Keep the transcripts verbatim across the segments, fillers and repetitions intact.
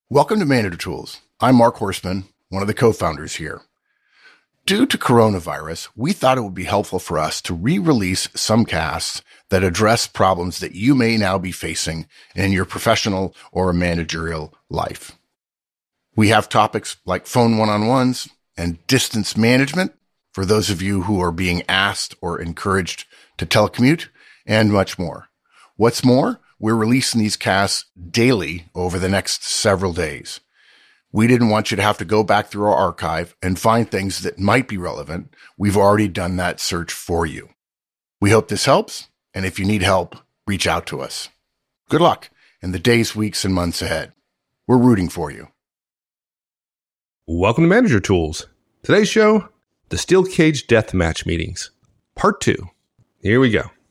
Welcome to Manager Tools. I'm Mark Horstman, one of the co-founders here. Due to coronavirus, we thought it would be helpful for us to re-release some casts that address problems that you may now be facing in your professional or managerial life. We have topics like phone one-on-ones and distance management for those of you who are being asked or encouraged to telecommute, and much more. What's more, we're releasing these casts daily over the next several days. We didn't want you to have to go back through our archive and find things that might be relevant. We've already done that search for you. We hope this helps, and if you need help, reach out to us. Good luck in the days, weeks, and months ahead. We're rooting for you. Welcome to Manager Tools. Today's show, the Steel Cage Deathmatch Meetings, Part two. Here we go.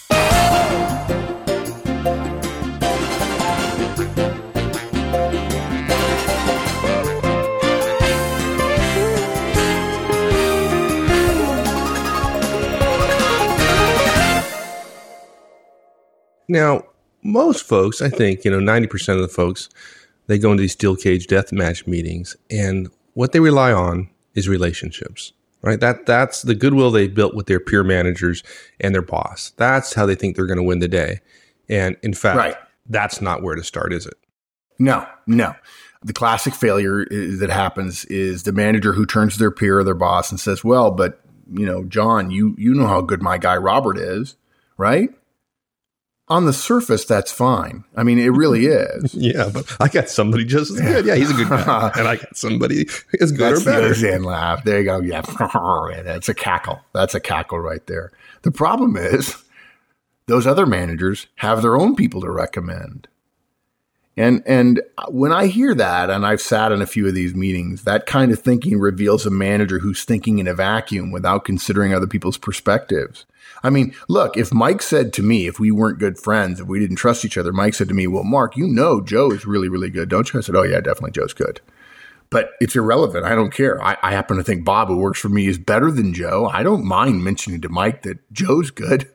Now, most folks, I think, you know, ninety percent of the folks, they go into these steel cage deathmatch meetings, and what they rely on is relationships, right? That That's the goodwill they built with their peer managers and their boss. That's how they think they're going to win the day. And in fact, right. That's not where to start, is it? No, no. The classic failure that happens is the manager who turns to their peer or their boss and says, well, but, you know, John, you, you know how good my guy Robert is, right? On the surface, that's fine. I mean, it really is. Yeah, but I got somebody just as good. Yeah, he's a good guy. And I got somebody as good that's or better. That's the Ozan laugh. There you go. Yeah, that's a cackle. That's a cackle right there. The problem is those other managers have their own people to recommend. And and when I hear that, and I've sat in a few of these meetings, that kind of thinking reveals a manager who's thinking in a vacuum without considering other people's perspectives. I mean, look, if Mike said to me, if we weren't good friends, if we didn't trust each other, Mike said to me, well, Mark, you know Joe is really, really good, don't you? I said, oh, yeah, definitely Joe's good. But it's irrelevant. I don't care. I, I happen to think Bob, who works for me, is better than Joe. I don't mind mentioning to Mike that Joe's good.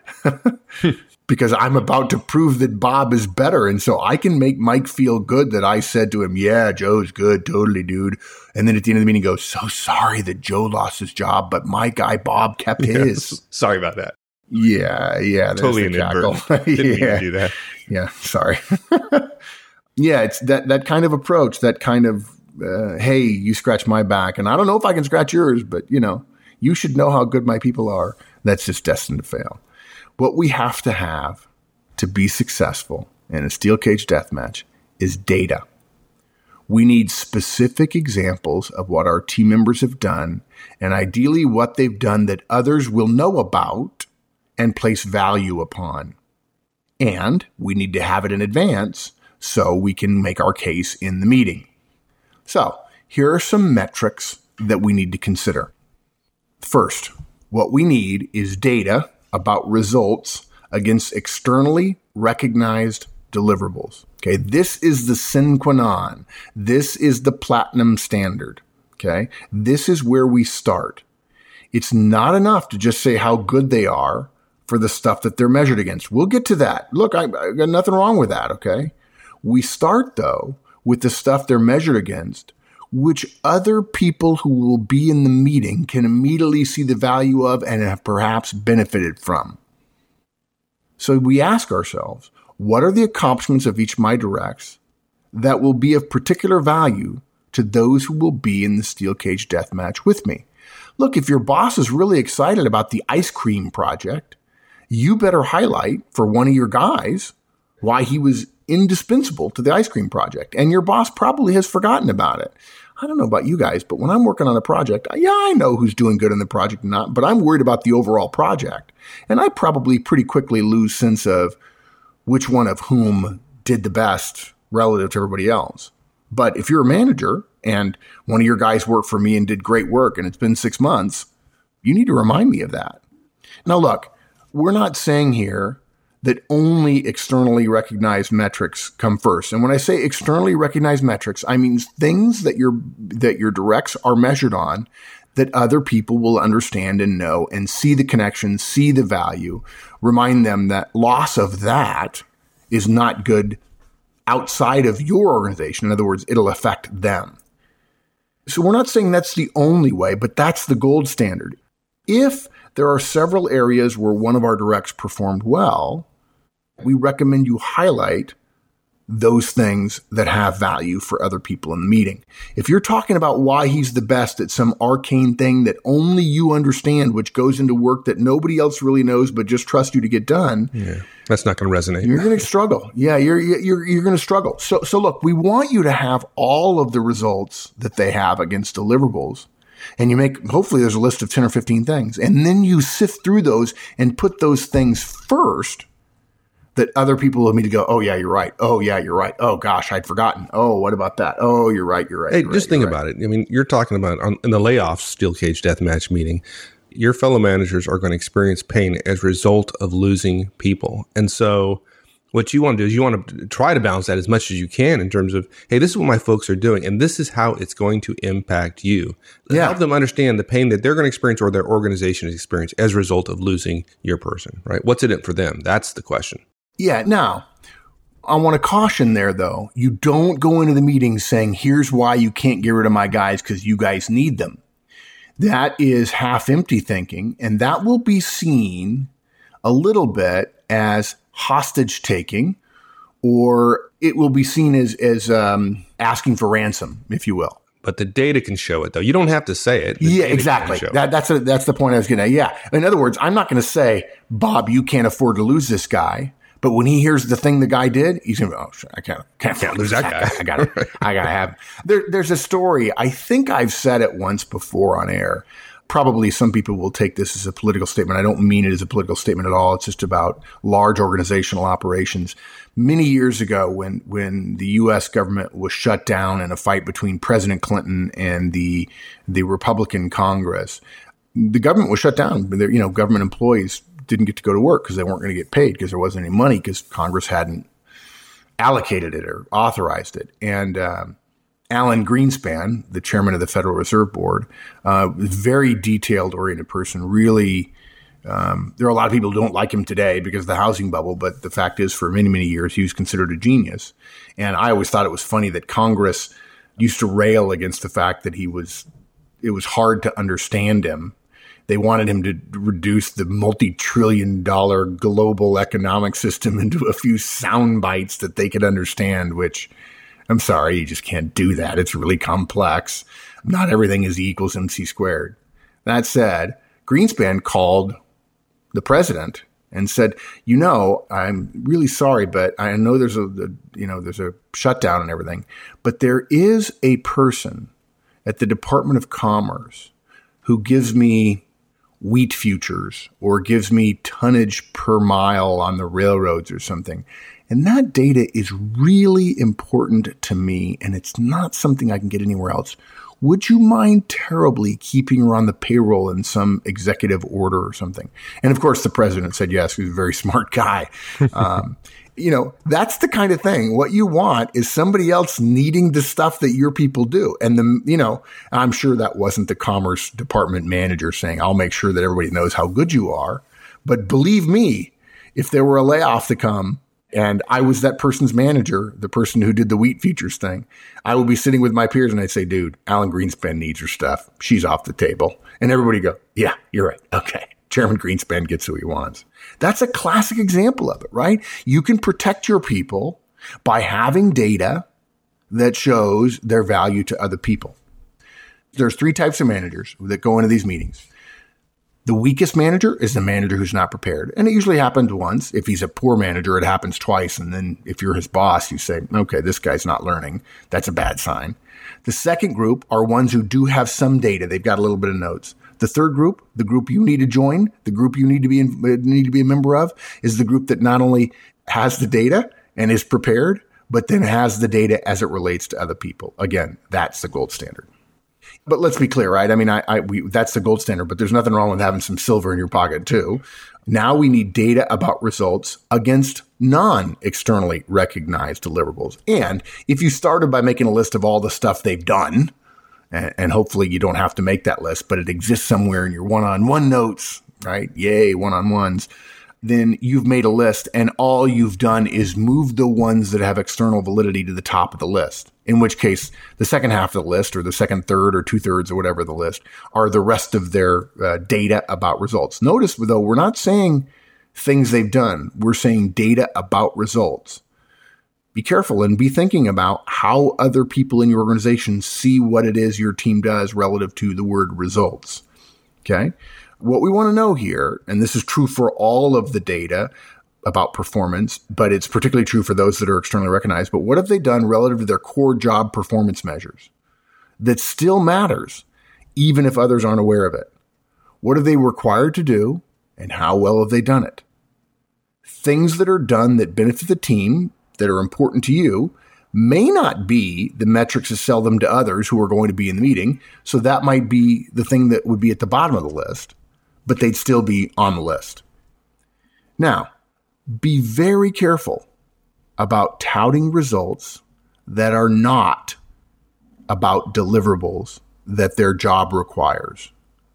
Because I'm about to prove that Bob is better. And so I can make Mike feel good that I said to him, yeah, Joe's good. Totally, dude. And then at the end of the meeting, he goes, so sorry that Joe lost his job, but my guy Bob kept his. Yeah, sorry about that. Yeah, yeah. Totally inadvertent. Didn't mean to do that. Yeah, sorry. Yeah, it's that, that kind of approach, that kind of, uh, hey, you scratch my back. And I don't know if I can scratch yours, but, you know, you should know how good my people are. That's just destined to fail. What we have to have to be successful in a steel cage deathmatch is data. We need specific examples of what our team members have done, and ideally what they've done that others will know about and place value upon. And we need to have it in advance so we can make our case in the meeting. So here are some metrics that we need to consider. First, what we need is data about results against externally recognized deliverables. Okay, this is the sine qua non. This is the platinum standard. Okay, this is where we start. It's not enough to just say how good they are for the stuff that they're measured against. We'll get to that. Look, I, I got nothing wrong with that. Okay, we start though with the stuff they're measured against, which other people who will be in the meeting can immediately see the value of and have perhaps benefited from. So we ask ourselves, what are the accomplishments of each of my directs that will be of particular value to those who will be in the steel cage deathmatch with me? Look, if your boss is really excited about the ice cream project, you better highlight for one of your guys why he was indispensable to the ice cream project. And your boss probably has forgotten about it. I don't know about you guys, but when I'm working on a project, yeah, I know who's doing good in the project and not, but I'm worried about the overall project. And I probably pretty quickly lose sense of which one of whom did the best relative to everybody else. But if you're a manager and one of your guys worked for me and did great work and it's been six months, you need to remind me of that. Now, look, we're not saying here that only externally recognized metrics come first. And when I say externally recognized metrics, I mean things that your that your directs are measured on that other people will understand and know and see the connection, see the value, remind them that loss of that is not good outside of your organization. In other words, it'll affect them. So we're not saying that's the only way, but that's the gold standard. If there are several areas where one of our directs performed well, we recommend you highlight those things that have value for other people in the meeting. If you're talking about why he's the best at some arcane thing that only you understand, which goes into work that nobody else really knows but just trust you to get done, yeah, that's not going to resonate. You're going to struggle. Yeah, you're you're you're going to struggle. So so look, we want you to have all of the results that they have against deliverables. And you make, hopefully there's a list of ten or fifteen things. And then you sift through those and put those things first that other people will immediately go, oh, yeah, you're right. Oh, yeah, you're right. Oh, gosh, I'd forgotten. Oh, what about that? Oh, you're right. You're right. Hey, you're just right, think right. about it. I mean, you're talking about on, in the layoffs steel cage deathmatch meeting, your fellow managers are going to experience pain as a result of losing people. And so what you want to do is you want to try to balance that as much as you can in terms of, hey, this is what my folks are doing, and this is how it's going to impact you. Yeah. Help them understand the pain that they're going to experience or their organization has experienced as a result of losing your person, right? What's in it for them? That's the question. Yeah. Now, I want to caution there, though. You don't go into the meeting saying, here's why you can't get rid of my guys because you guys need them. That is half empty thinking, and that will be seen a little bit as hostage taking, or it will be seen as, as um, asking for ransom, if you will. But the data can show it, though. You don't have to say it. The Yeah, exactly. That, that's a, that's the point I was going to. Yeah. In other words, I'm not going to say, Bob, you can't afford to lose this guy. But when he hears the thing the guy did, he's going to go, oh, sure, I can't, can't, Can't lose that guy. I got to, I got to have. There, there's a story. I think I've said it once before on air. Probably some people will take this as a political statement. I don't mean it as a political statement at all. It's just about large organizational operations. Many years ago, when when the U S government was shut down in a fight between President Clinton and the the Republican Congress, the government was shut down. You know, government employees didn't get to go to work because they weren't going to get paid because there wasn't any money because Congress hadn't allocated it or authorized it. And um, Alan Greenspan, the chairman of the Federal Reserve Board, uh, very detailed-oriented person, really um, – there are a lot of people who don't like him today because of the housing bubble, but the fact is for many, many years he was considered a genius. And I always thought it was funny that Congress used to rail against the fact that he was – it was hard to understand him. They wanted him to reduce the multi-trillion dollar global economic system into a few sound bites that they could understand, which I'm sorry, you just can't do that. It's really complex. Not everything is E equals M C squared. That said, Greenspan called the president and said, you know, I'm really sorry, but I know there's a, a you know, there's a shutdown and everything, but there is a person at the Department of Commerce who gives me wheat futures or gives me tonnage per mile on the railroads or something. And that data is really important to me, and it's not something I can get anywhere else. Would you mind terribly keeping her on the payroll in some executive order or something? And of course, the president said yes. He was a very smart guy. Um, you know, that's the kind of thing. What you want is somebody else needing the stuff that your people do. And the, you know, I'm sure that wasn't the Commerce Department manager saying, I'll make sure that everybody knows how good you are. But believe me, if there were a layoff to come and I was that person's manager, the person who did the wheat futures thing, I would be sitting with my peers and I'd say, dude, Alan Greenspan needs her stuff. She's off the table. And everybody go, yeah, you're right. Okay. Chairman Greenspan gets who he wants. That's a classic example of it, right? You can protect your people by having data that shows their value to other people. There's three types of managers that go into these meetings. The weakest manager is the manager who's not prepared. And it usually happens once. If he's a poor manager, it happens twice. And then if you're his boss, you say, okay, this guy's not learning. That's a bad sign. The second group are ones who do have some data. They've got a little bit of notes. The third group, the group you need to join, the group you need to be in, need to be a member of, is the group that not only has the data and is prepared, but then has the data as it relates to other people. Again, that's the gold standard. But let's be clear, right? I mean, I, I we, that's the gold standard, but there's nothing wrong with having some silver in your pocket too. Now we need data about results against non-externally recognized deliverables. And if you started by making a list of all the stuff they've done, and hopefully you don't have to make that list, but it exists somewhere in your one-on-one notes, right? Yay, one-on-ones. then you've made a list and all you've done is move the ones that have external validity to the top of the list. In which case, the second half of the list or the second third or two thirds or whatever the list are the rest of their uh, data about results. Notice, though, we're not saying things they've done. We're saying data about results. Be careful and be thinking about how other people in your organization see what it is your team does relative to the word results. Okay? What we want to know here, and this is true for all of the data about performance, but it's particularly true for those that are externally recognized, but what have they done relative to their core job performance measures that still matters, even if others aren't aware of it? What are they required to do, and how well have they done it? Things that are done that benefit the team, that are important to you, may not be the metrics to sell them to others who are going to be in the meeting, so that might be the thing that would be at the bottom of the list, but they'd still be on the list. Now, be very careful about touting results that are not about deliverables that their job requires.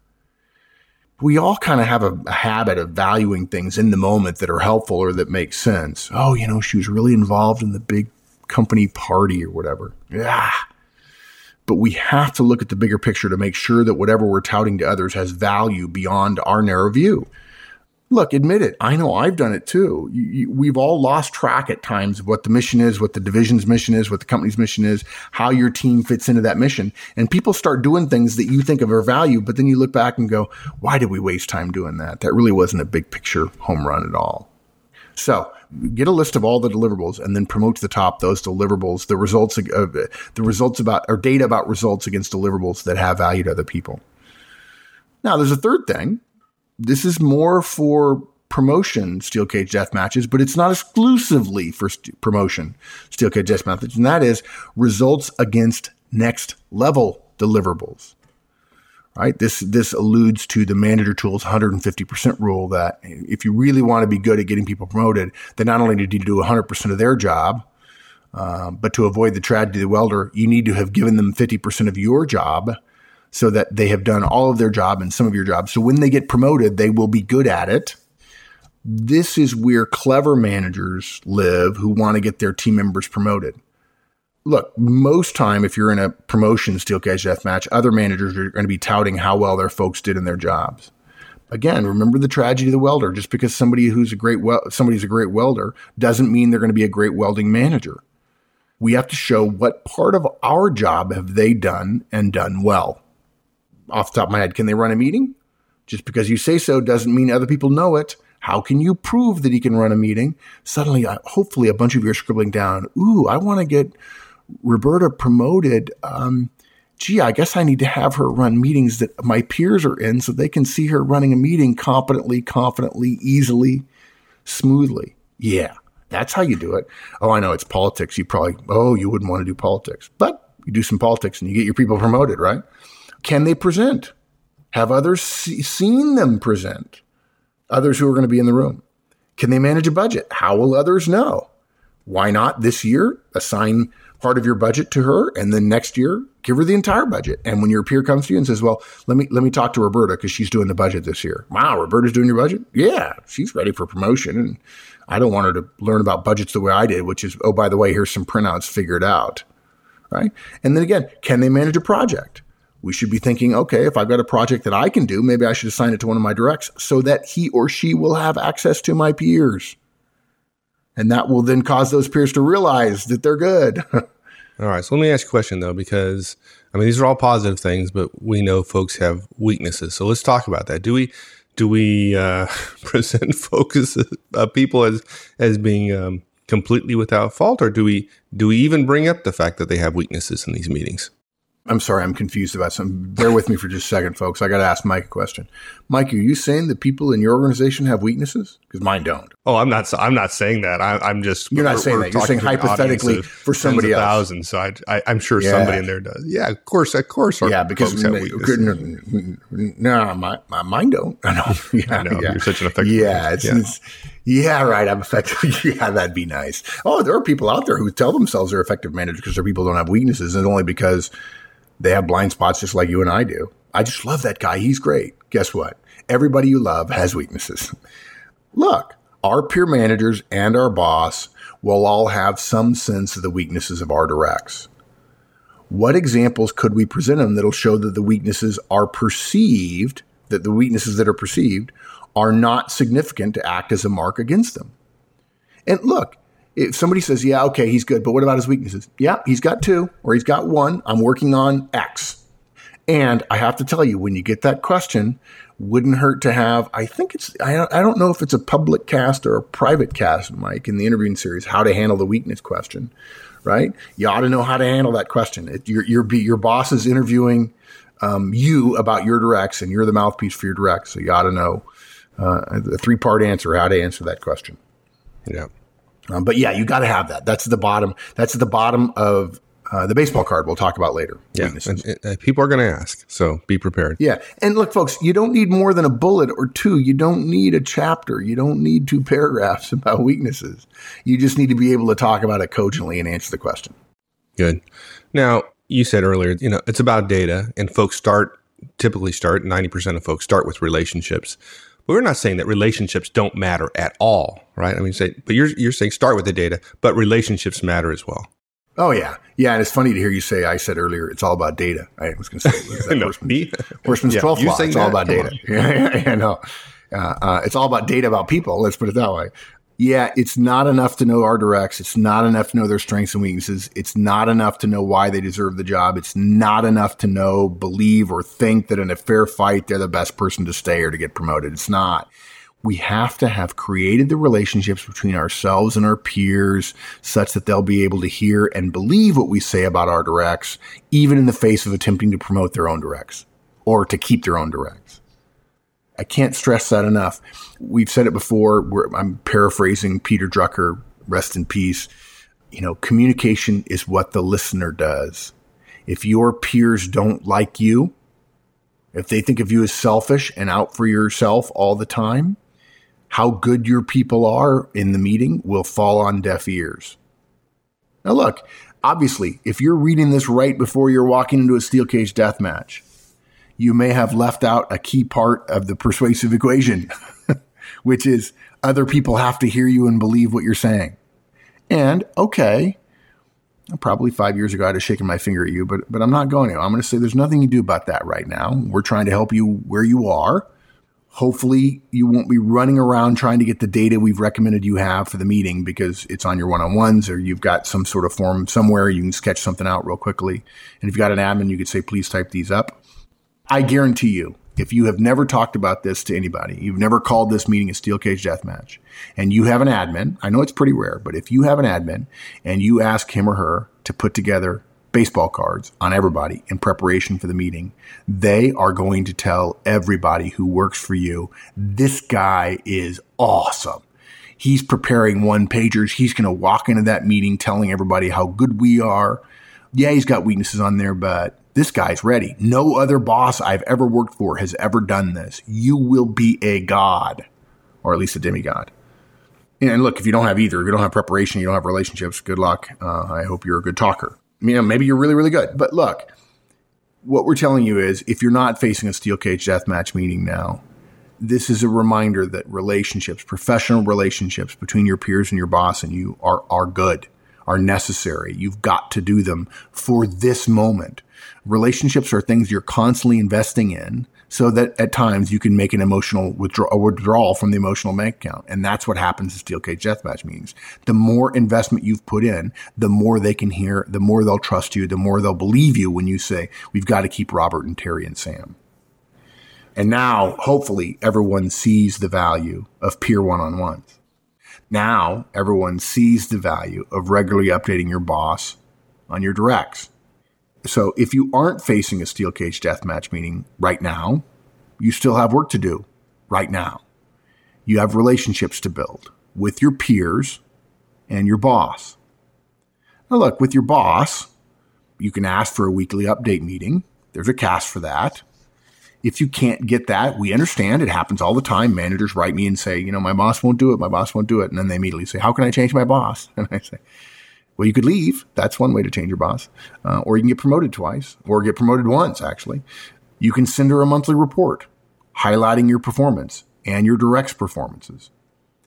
We all kind of have a, a habit of valuing things in the moment that are helpful or that make sense. Oh, you know, she was really involved in the big company party or whatever. Yeah. But we have to look at the bigger picture to make sure that whatever we're touting to others has value beyond our narrow view. Look, admit it. I know I've done it too. You, you, we've all lost track at times of what the mission is, what the division's mission is, what the company's mission is, how your team fits into that mission. And people start doing things that you think of are value, but then you look back and go, why did we waste time doing that? That really wasn't a big picture home run at all. So get a list of all the deliverables and then promote to the top those deliverables, the results of uh, the results about or data about results against deliverables that have value to other people. Now, there's a third thing. This is more for promotion steel cage death matches, but it's not exclusively for st- promotion steel cage death matches, and that is results against next level deliverables. Right? This this alludes to the Manager Tools one hundred fifty percent rule that if you really want to be good at getting people promoted, then not only need you to do one hundred percent of their job, uh, but to avoid the tragedy of the welder, you need to have given them fifty percent of your job so that they have done all of their job and some of your job. So when they get promoted, they will be good at it. This is where clever managers live who want to get their team members promoted. Look, most time, if you're in a promotion steel cage death match, other managers are going to be touting how well their folks did in their jobs. Again, remember the tragedy of the welder. Just because somebody who's a great wel- somebody's a great welder doesn't mean they're going to be a great welding manager. We have to show what part of our job have they done and done well. Off the top of my head, can they run a meeting? Just because you say so doesn't mean other people know it. How can you prove that he can run a meeting? Suddenly, hopefully, a bunch of you are scribbling down, ooh, I want to get Roberta promoted. Um, gee, I guess I need to have her run meetings that my peers are in so they can see her running a meeting competently, confidently, easily, smoothly. Yeah, that's how you do it. Oh, I know it's politics. You probably, oh, you wouldn't want to do politics. But you do some politics and you get your people promoted, right? Can they present? Have others see, seen them present? Others who are going to be in the room. Can they manage a budget? How will others know? Why not this year assign part of your budget to her and then next year give her the entire budget? And when your peer comes to you and says, well, let me let me talk to Roberta because she's doing the budget this year. Wow, Roberta's doing your budget? Yeah, she's ready for promotion. And I don't want her to learn about budgets the way I did, which is, oh, by the way, here's some printouts, figure it out. Right? And then again, can they manage a project? We should be thinking, okay, if I've got a project that I can do, maybe I should assign it to one of my directs so that he or she will have access to my peers. And that will then cause those peers to realize that they're good. All right. So let me ask you a question, though, because, I mean, these are all positive things, but we know folks have weaknesses. So let's talk about that. Do we do we uh, present folks, uh, people as as being um, completely without fault, or do we do we even bring up the fact that they have weaknesses in these meetings? I'm sorry, I'm confused about something. Bear with me for just a second, folks. I got to ask Mike a question. Mike, are you saying that people in your organization have weaknesses? Because mine don't. Oh, I'm not. I'm not saying that. I, I'm just. You're not saying that. You're saying hypothetically for somebody else. Thousands. So I, I, I'm sure yeah. somebody in there does. Yeah, of course, of course. Yeah, because folks have weaknesses. No, my, my mine don't. I know. Yeah, I know. Yeah. You're such an effective. Yeah, it's, yeah. It's, yeah, right. I'm effective. Yeah, that'd be nice. Oh, there are people out there who tell themselves they're effective managers because their people don't have weaknesses, and only because they have blind spots just like you and I do. I just love that guy. He's great. Guess what? Everybody you love has weaknesses. Look, Our peer managers and our boss will all have some sense of the weaknesses of our directs. What examples could we present them that'll show that the weaknesses are perceived, that the weaknesses that are perceived are not significant to act as a mark against them? And look, if somebody says, yeah, okay, he's good, but what about his weaknesses? Yeah, he's got two, or he's got one. I'm working on X. And I have to tell you, when you get that question, wouldn't hurt to have, I think it's, I don't, I don't know if it's a public cast or a private cast, Mike, in the interviewing series, how to handle the weakness question, right? You ought to know how to handle that question. It, your, your, your boss is interviewing um, you about your directs, and you're the mouthpiece for your directs. So you ought to know uh, a three-part answer, how to answer that question. Yeah. Um, but yeah, you got to have that. That's the bottom. That's the bottom of uh, the baseball card. We'll talk about later. Yeah, and, and people are going to ask, so be prepared. Yeah, and look, folks, you don't need more than a bullet or two. You don't need a chapter. You don't need two paragraphs about weaknesses. You just need to be able to talk about it cogently and answer the question. Good. Now, you said earlier, you know, it's about data, and folks start typically start ninety percent of folks start with relationships. But we're not saying that relationships don't matter at all, right? I mean, say, but you're you're saying start with the data, but relationships matter as well. Oh yeah, yeah, and it's funny to hear you say. I said earlier, it's all about data. I was going to say that no, Horseman's, Horseman's yeah, twelfth law. It's all about Come data. Yeah, yeah, yeah, no, uh, uh, it's all about data about people. Let's put it that way. Yeah, it's not enough to know our directs. It's not enough to know their strengths and weaknesses. It's not enough to know why they deserve the job. It's not enough to know, believe, or think that in a fair fight, they're the best person to stay or to get promoted. It's not. We have to have created the relationships between ourselves and our peers such that they'll be able to hear and believe what we say about our directs, even in the face of attempting to promote their own directs or to keep their own directs. I can't stress that enough. We've said it before. We're, I'm paraphrasing Peter Drucker, rest in peace. You know, communication is what the listener does. If your peers don't like you, if they think of you as selfish and out for yourself all the time, how good your people are in the meeting will fall on deaf ears. Now look, obviously, if you're reading this right before you're walking into a steel cage death match, you may have left out a key part of the persuasive equation, which is other people have to hear you and believe what you're saying. And, okay, probably five years ago I'd have shaken my finger at you, but but I'm not going to. I'm going to say there's nothing you can do about that right now. We're trying to help you where you are. Hopefully you won't be running around trying to get the data we've recommended you have for the meeting because it's on your one-on-ones or you've got some sort of form somewhere you can sketch something out real quickly. And if you've got an admin, you could say, please type these up. I guarantee you, if you have never talked about this to anybody, you've never called this meeting a steel cage deathmatch, and you have an admin, I know it's pretty rare, but if you have an admin and you ask him or her to put together baseball cards on everybody in preparation for the meeting, they are going to tell everybody who works for you, this guy is awesome. He's preparing one pagers. He's going to walk into that meeting telling everybody how good we are. Yeah, he's got weaknesses on there, but this guy's ready. No other boss I've ever worked for has ever done this. You will be a god, or at least a demigod. And look, if you don't have either, if you don't have preparation, you don't have relationships, good luck. Uh, I hope you're a good talker. You know, maybe you're really, really good. But look, what we're telling you is if you're not facing a steel cage deathmatch meeting now, this is a reminder that relationships, professional relationships between your peers and your boss and you are, are good, are necessary. You've got to do them for this moment. Relationships are things you're constantly investing in so that at times you can make an emotional withdraw- a withdrawal from the emotional bank account. And that's what happens in steel cage deathmatch meetings. The more investment you've put in, the more they can hear, the more they'll trust you, the more they'll believe you when you say, we've got to keep Robert and Terry and Sam. And now, hopefully, everyone sees the value of peer one-on-ones. Now, everyone sees the value of regularly updating your boss on your directs. So if you aren't facing a steel cage deathmatch meeting right now, you still have work to do right now. You have relationships to build with your peers and your boss. Now look, with your boss, you can ask for a weekly update meeting. There's a C A S for that. If you can't get that, we understand. It happens all the time. Managers write me and say, you know, my boss won't do it. My boss won't do it. And then they immediately say, how can I change my boss? And I say, well, you could leave. That's one way to change your boss. Uh, or you can get promoted twice or get promoted once, actually. You can send her a monthly report highlighting your performance and your directs performances.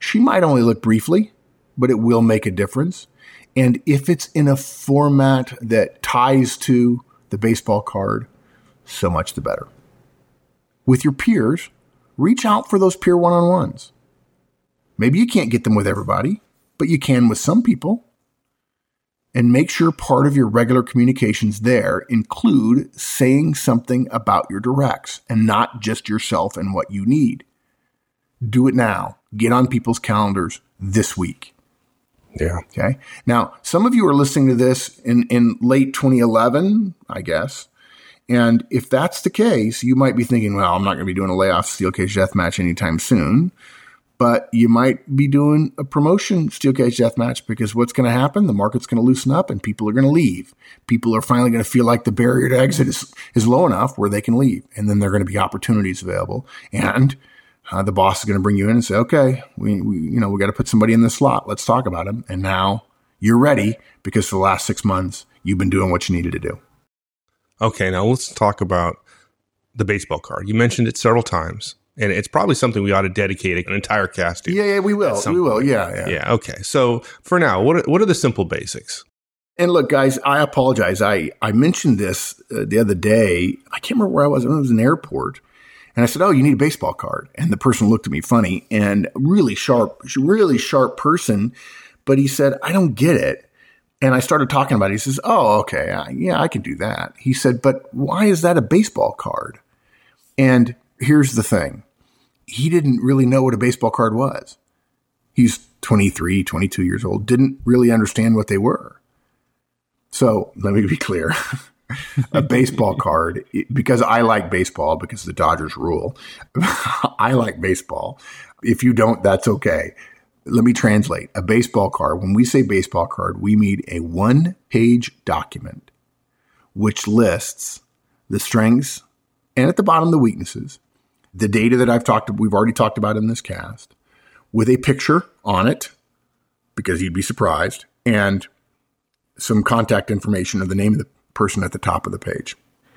She might only look briefly, but it will make a difference. And if it's in a format that ties to the baseball card, so much the better. With your peers, reach out for those peer one-on-ones. Maybe you can't get them with everybody, but you can with some people. And make sure part of your regular communications there include saying something about your directs and not just yourself and what you need. Do it now. Get on people's calendars this week. Yeah. Okay. Now, some of you are listening to this in, in late twenty eleven, I guess. And if that's the case, you might be thinking, well, I'm not going to be doing a layoff steel cage death match anytime soon. But you might be doing a promotion steel cage death match because what's going to happen? The market's going to loosen up and people are going to leave. People are finally going to feel like the barrier to exit is, is low enough where they can leave. And then there are going to be opportunities available. And uh, the boss is going to bring you in and say, okay, we, we you know, we got to put somebody in this slot. Let's talk about him. And now you're ready because for the last six months, you've been doing what you needed to do. Okay, now let's talk about the baseball card. You mentioned it several times. And it's probably something we ought to dedicate an entire cast to. Yeah, yeah, we will. We will. Point. Yeah, yeah. Yeah, okay. So for now, what are, what are the simple basics? And look, guys, I apologize. I, I mentioned this uh, the other day. I can't remember where I was. I was in an airport. And I said, oh, you need a baseball card. And the person looked at me funny and really sharp, really sharp person. But he said, I don't get it. And I started talking about it. He says, oh, okay. I, yeah, I can do that. He said, but why is that a baseball card? And here's the thing. He didn't really know what a baseball card was. He's twenty-three, twenty-two years old, didn't really understand what they were. So let me be clear. A baseball card, because I like baseball, because the Dodgers rule, I like baseball. If you don't, that's okay. Let me translate. A baseball card, when we say baseball card, we mean a one-page document which lists the strengths and at the bottom the weaknesses, the data that I've talked, we've already talked about in this cast, with a picture on it, because you'd be surprised, and some contact information of the name of the person at the top of the page.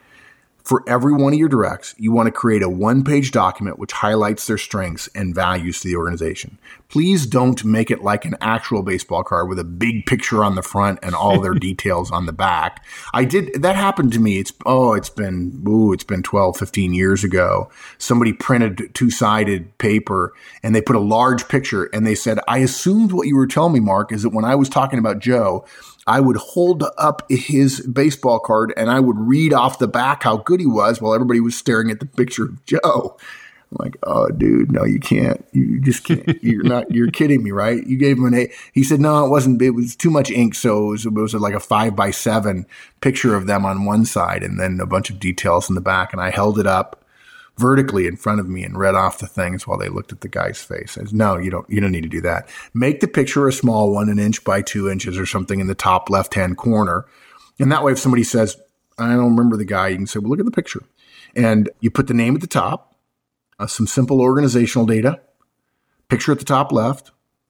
For every one of your directs, you want to create a one-page document which highlights their strengths and values to the organization. Please don't make it like an actual baseball card with a big picture on the front and all their details on the back. I did, that happened to me. It's, oh, it's been, ooh, it's been twelve, fifteen years ago. Somebody printed two-sided paper and they put a large picture and they said, I assumed what you were telling me, Mark, is that when I was talking about Joe, I would hold up his baseball card and I would read off the back how good he was while everybody was staring at the picture of Joe. I'm like, oh, dude, no, you can't. You just can't. You're not, you're kidding me, right? You gave him an A. He said, no, it wasn't. It was too much ink. So it was, it was like a five by seven picture of them on one side and then a bunch of details in the back. And I held it up vertically in front of me and read off the things while they looked at the guy's face. I said, no, you don't, you don't need to do that. Make the picture a small one, an inch by two inches or something in the top left-hand corner. And that way, if somebody says, I don't remember the guy, you can say, well, look at the picture. And you put the name at the top, uh, some simple organizational data, picture at the top left,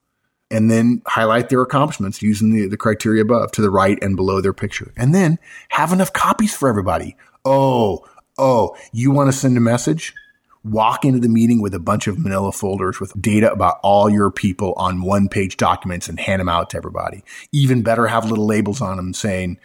and then highlight their accomplishments using the, the criteria above to the right and below their picture. And then have enough copies for everybody. Oh, Oh, you want to send a message? Walk into the meeting with a bunch of manila folders with data about all your people on one-page documents and hand them out to everybody. Even better, have little labels on them saying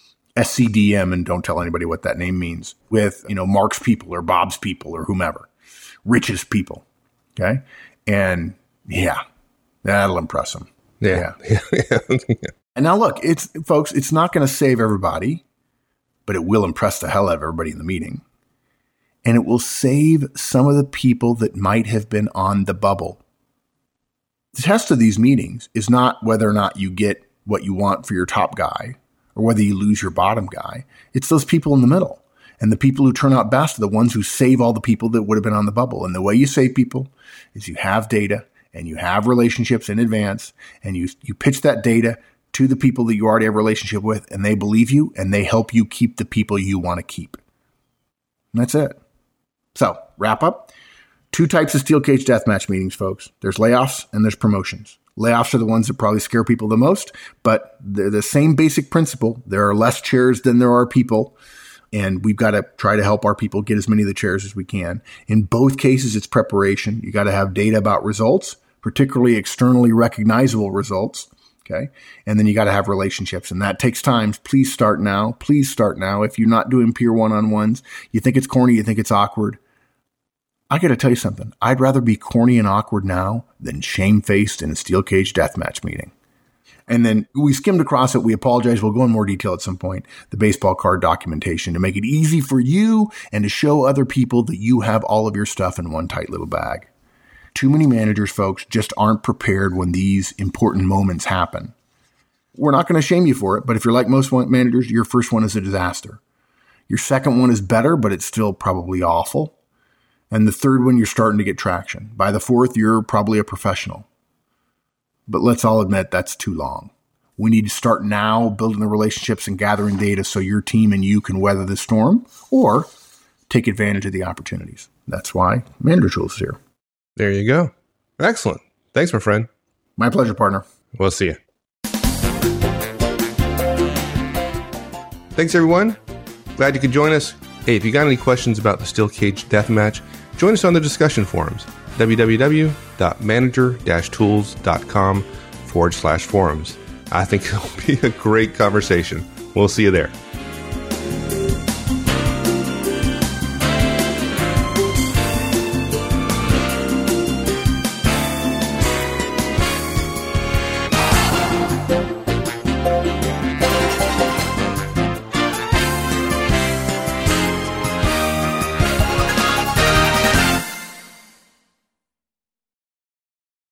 S C D M, and don't tell anybody what that name means, with, you know, Mark's people or Bob's people or whomever, Rich's people. Okay. And yeah, that'll impress them. Yeah. yeah. yeah. And now look, it's folks, it's not going to save everybody, but it will impress the hell out of everybody in the meeting. And it will save some of the people that might have been on the bubble. The test of these meetings is not whether or not you get what you want for your top guy or whether you lose your bottom guy. It's those people in the middle. And the people who turn out best are the ones who save all the people that would have been on the bubble. And the way you save people is you have data and you have relationships in advance and you, you pitch that data to the people that you already have a relationship with, and they believe you, and they help you keep the people you want to keep. And that's it. So, wrap up. Two types of steel cage deathmatch meetings, folks. There's layoffs and there's promotions. Layoffs are the ones that probably scare people the most, but they're the same basic principle. There are less chairs than there are people, and we've got to try to help our people get as many of the chairs as we can. In both cases, it's preparation. You got to have data about results, particularly externally recognizable results. Okay. And then you got to have relationships, and that takes time. Please start now. Please start now. If you're not doing peer one-on-ones, you think it's corny, you think it's awkward. I got to tell you something. I'd rather be corny and awkward now than shamefaced in a steel cage deathmatch meeting. And then we skimmed across it. We apologize. We'll go in more detail at some point. The baseball card documentation to make it easy for you and to show other people that you have all of your stuff in one tight little bag. Too many managers, folks, just aren't prepared when these important moments happen. We're not going to shame you for it, but if you're like most managers, your first one is a disaster. Your second one is better, but it's still probably awful. And the third one, you're starting to get traction. By the fourth, you're probably a professional. But let's all admit that's too long. We need to start now building the relationships and gathering data so your team and you can weather the storm or take advantage of the opportunities. That's why Manager Tools is here. There you go. Excellent. Thanks, my friend. My pleasure, partner. We'll see you. Thanks, everyone. Glad you could join us. Hey, if you got any questions about the Steel Cage Deathmatch, join us on the discussion forums, www.manager-tools.com forward slash forums. I think it'll be a great conversation. We'll see you there.